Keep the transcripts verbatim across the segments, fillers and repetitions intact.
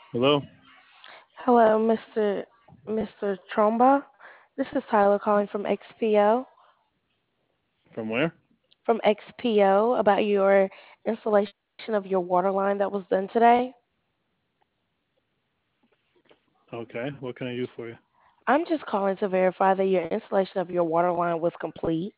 Hello? Hello, Mister Mister Tromba. This is Tyler calling from X P O. From where? From X P O about your installation of your water line that was done today. Okay. What can I do for you? I'm just calling to verify that your installation of your water line was complete.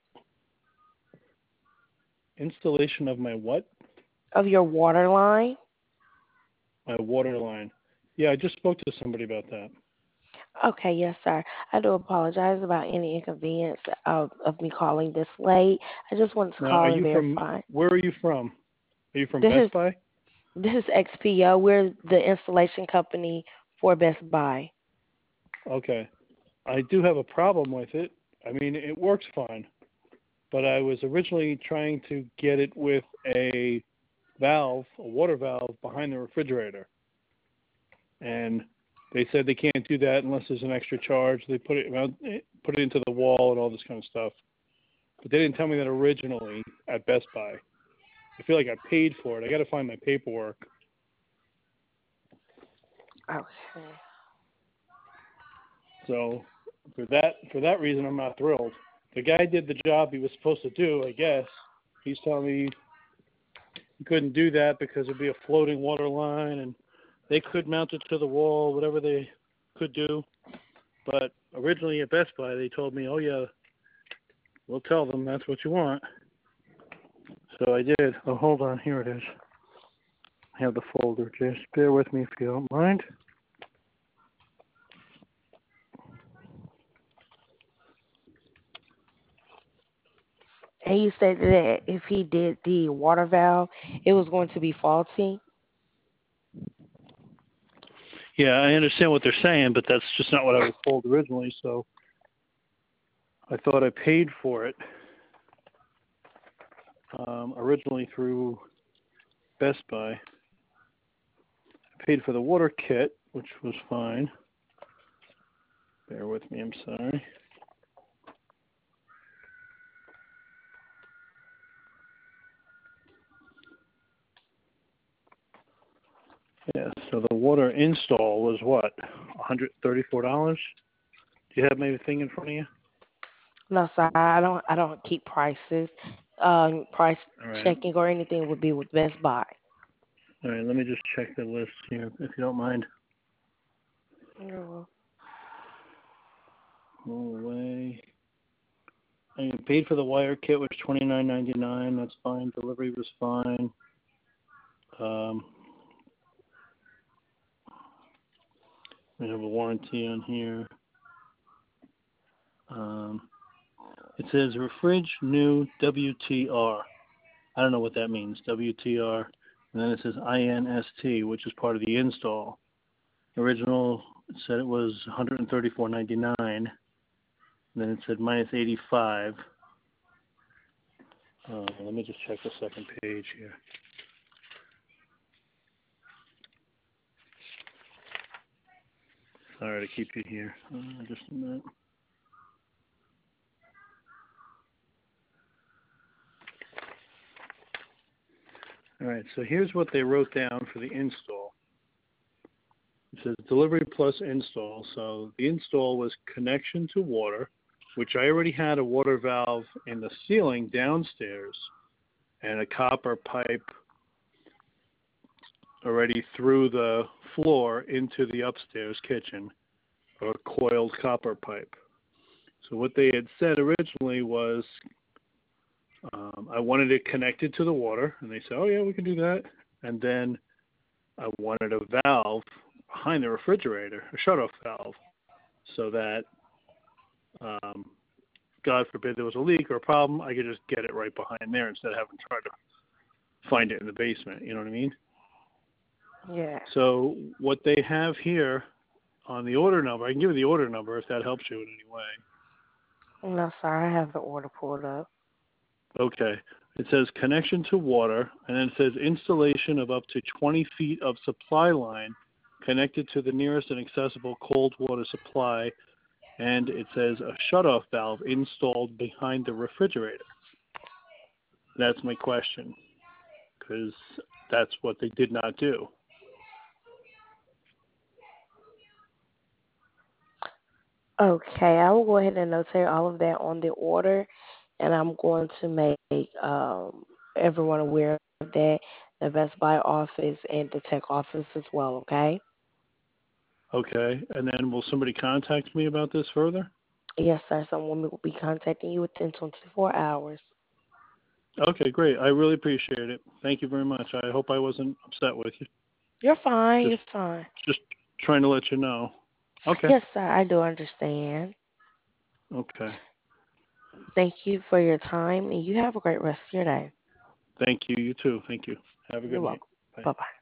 Installation of my what? Of your water line. My water line. Yeah, I just spoke to somebody about that. Okay, yes, sir. I do apologize about any inconvenience of, of me calling this late. I just wanted to Now, are call and you from, verify. where are you from? Are you from This is Best Buy? this is X P O. We're the installation company for Best Buy. Okay. I do have a problem with it. I mean, it works fine, but I was originally trying to get it with a valve, a water valve behind the refrigerator. And they said they can't do that unless there's an extra charge. They put it around, put it into the wall and all this kind of stuff. But they didn't tell me that originally at Best Buy. I feel like I paid for it. I got to find my paperwork. Okay. So for that for that reason, I'm not thrilled. The guy did the job he was supposed to do. I guess he's telling me he couldn't do that because it'd be a floating water line, and they could mount it to the wall, whatever they could do. But originally at Best Buy, they told me, "Oh yeah, we'll tell them that's what you want." So I did. Oh, hold on, here it is. I have the folder. Just bear with me if you don't mind. And you said that if he did the water valve, it was going to be faulty. Yeah, I understand what they're saying, but that's just not what I was told originally. So I thought I paid for it um, originally through Best Buy. I paid for the water kit, which was fine. Bear with me, I'm sorry. Yeah, so the water install was what, one hundred thirty-four dollars? Do you have anything in front of you? No, sir, I don't. I don't keep prices. Um, price All right. checking or anything would be with Best Buy. All right, let me just check the list here, if you don't mind. No. All the way. I paid for the wire kit, which was twenty-nine ninety-nine. That's fine. Delivery was fine. Um, we have a warranty on here. Um, it says Refrig New W T R. I don't know what that means, W T R. And then it says I N S T, which is part of the install. Original it said it was one hundred thirty-four ninety-nine. And then it said minus eighty-five. Uh, let me just check the second page here. Sorry to keep you here. Uh, just a minute. All right, so here's what they wrote down for the install. It says delivery plus install. So the install was connection to water, which I already had a water valve in the ceiling downstairs and a copper pipe already through the floor into the upstairs kitchen, a coiled copper pipe. So what they had said originally was um, I wanted it connected to the water, and they said, oh, yeah, we can do that. And then I wanted a valve behind the refrigerator, a shut-off valve, so that, um, God forbid there was a leak or a problem, I could just get it right behind there instead of having to try to find it in the basement. You know what I mean? Yeah. So what they have here on the order number, I can give you the order number if that helps you in any way. No, sir, I have the order pulled up. Okay. It says connection to water, and then it says installation of up to twenty feet of supply line connected to the nearest and accessible cold water supply, and it says a shutoff valve installed behind the refrigerator. That's my question, because that's what they did not do. Okay, I will go ahead and notate all of that on the order, and I'm going to make um, everyone aware of that, the Best Buy office and the tech office as well, okay? Okay. And then will somebody contact me about this further? Yes, sir. Someone will be contacting you within twenty-four hours. Okay, great. I really appreciate it. Thank you very much. I hope I wasn't upset with you. You're fine. Just You're fine. just trying to let you know. Okay. Yes, sir. I do understand. Okay. Thank you for your time, and you have a great rest of your day. Thank you. You too. Thank you. Have a You're good night. welcome. Bye. Bye bye.